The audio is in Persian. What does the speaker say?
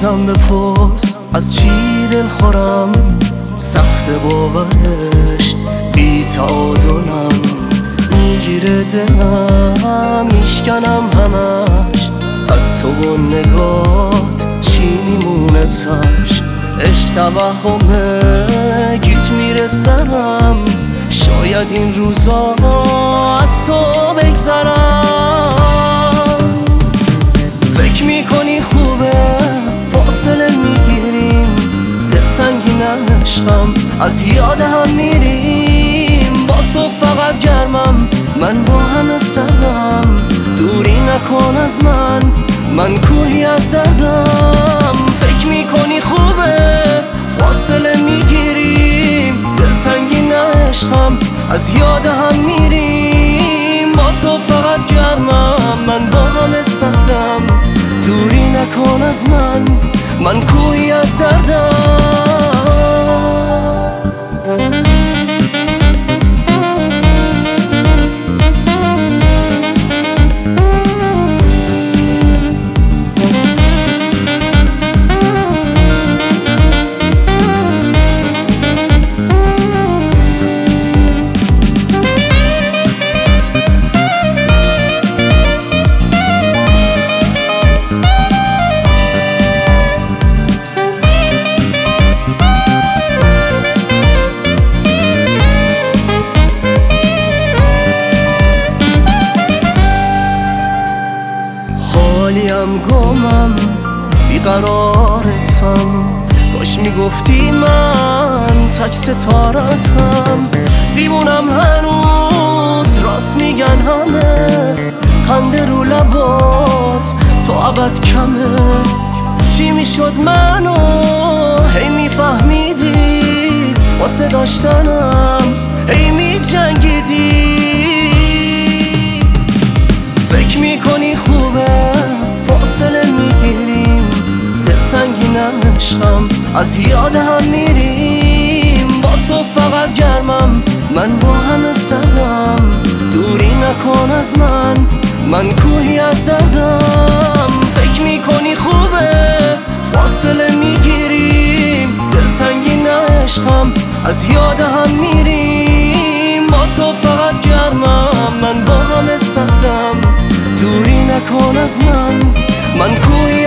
ازم بپرس از چی دل خورم، سخت باورش بی تعادلم، میگیره دلم میشکنم همش، از تو و نگات چی میمونه تاش، عشق توهمه گیج میره سرم، شاید این روزا از تو بگذرم. فکر میکنی خوبه فاصله میگیریم، دلتنگی عشقم از یاد هم میریم، با تو فقط گرمم من با همه سردم، دوری نکن از من کوهی از دردم. فکر میکنی خوبه فاصله میگیریم، دلتنگی عشقم از یاد هم میریم، با تو فقط گرمم من با همه سردم، دوری نکن از من کوهی از دردم. حالیم گمم بیقرارتم، کاش میگفتی من تک ستارتم، دیوونم هنوز راست میگن همه، خنده رو لبات تو ابد کمه، چی میشد منو هی میفهمیدی، واسه داشتنم هی میجنگیدی. فکر میکنی خوبه فاصله میگیریم، دلتنگی عشقم از یاد هم میریم، با تو فقط گرمم من با همه سردم، دوری نکن از من کوهی از دردم. فکر میکنی خوبه فاصله میگیریم، دلتنگی عشقم از یاد هم میریم، با تو فقط گرمم من با همه سردم، دوری نکن از من کوهی